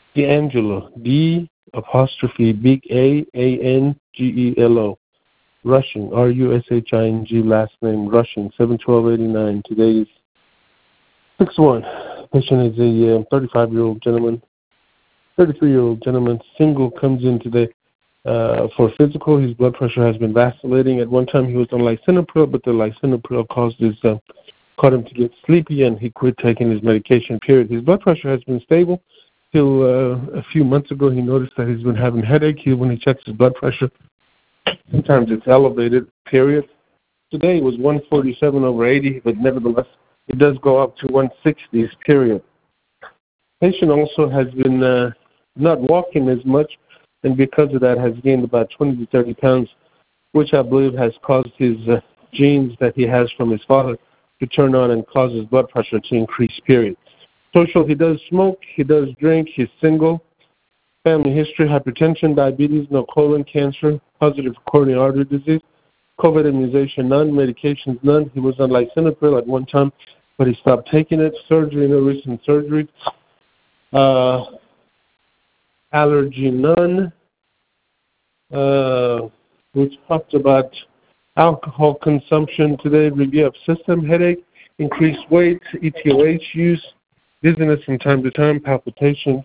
D'Angelo, big Angelo. Rushing, Rushing, last name Rushing, 7/12/89. Today is 6/1. Patient is a 33-year-old gentleman, single, comes in today for physical. His blood pressure has been vacillating. At one time he was on lisinopril, but the lisinopril caught him to get sleepy, and he quit taking his medication, period. His blood pressure has been stable till a few months ago. He noticed that he's been having headache. When he checks his blood pressure, sometimes it's elevated, period. Today it was 147/80, but nevertheless, it does go up to 160s, period. Patient also has been not walking as much, and because of that has gained about 20 to 30 pounds, which I believe has caused his genes that he has from his father to turn on and cause his blood pressure to increase, period. Social, he does smoke, he does drink, he's single. Family history, hypertension, diabetes, no colon cancer, positive coronary artery disease, COVID immunization, none, medications, none. He was on lisinopril at one time, but he stopped taking it. Surgery, no recent surgery. Allergy, none. We talked about alcohol consumption today, review of system, headache, increased weight, ETOH use, dizziness from time to time, palpitations,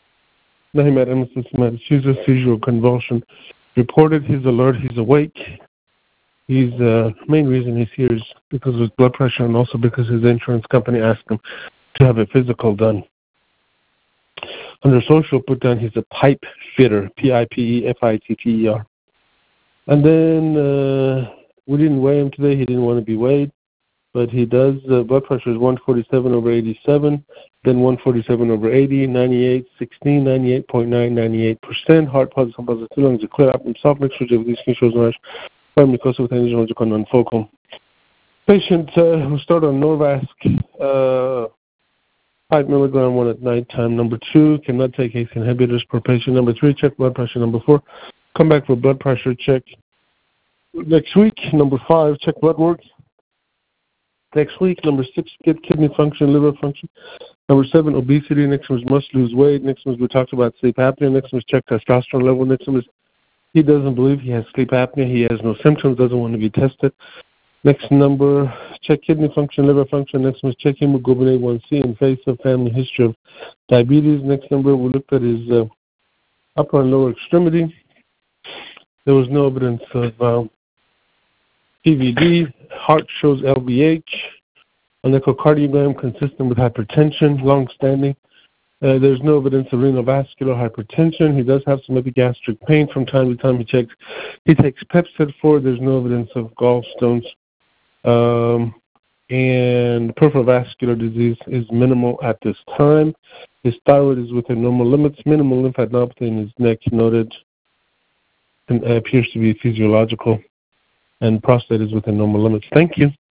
seizure, convulsion. Reported, he's alert, he's awake. He's main reason he's here is because of his blood pressure and also because his insurance company asked him to have a physical done. Under social, put down he's a pipe fitter, PIPEFITTER. And then we didn't weigh him today. He didn't want to be weighed, but he does. Blood pressure is 147/87, then 147/80, 98/16, 98.9, 98%. Heart positive, lungs are clear up himself. Mixture of these shows rush. Primary cause with energy non-focal. Patient who started on Norvasc, 5 milligram, one at nighttime. Number 2, cannot take ACE inhibitors per patient. Number 3, check blood pressure. Number 4, come back for blood pressure check next week. Number 5, check blood work next week. Number 6, get kidney function, liver function. Number 7, obesity. Next one is must lose weight. Next one is we talked about sleep apnea. Next one is check testosterone level. Next one is he doesn't believe he has sleep apnea. He has no symptoms, doesn't want to be tested. Next number, check kidney function, liver function. Next one is check hemoglobin A1C in face of family history of diabetes. Next number, we looked at his upper and lower extremity. There was no evidence of PVD. Heart shows LVH. An echocardiogram consistent with hypertension, long-standing. There's no evidence of renal vascular hypertension. He does have some epigastric pain from time to time. He takes Pepcid for it. There's no evidence of gallstones. And peripheral vascular disease is minimal at this time. His thyroid is within normal limits. Minimal lymphadenopathy in his neck noted. And appears to be physiological. And prostate is within normal limits. Thank you.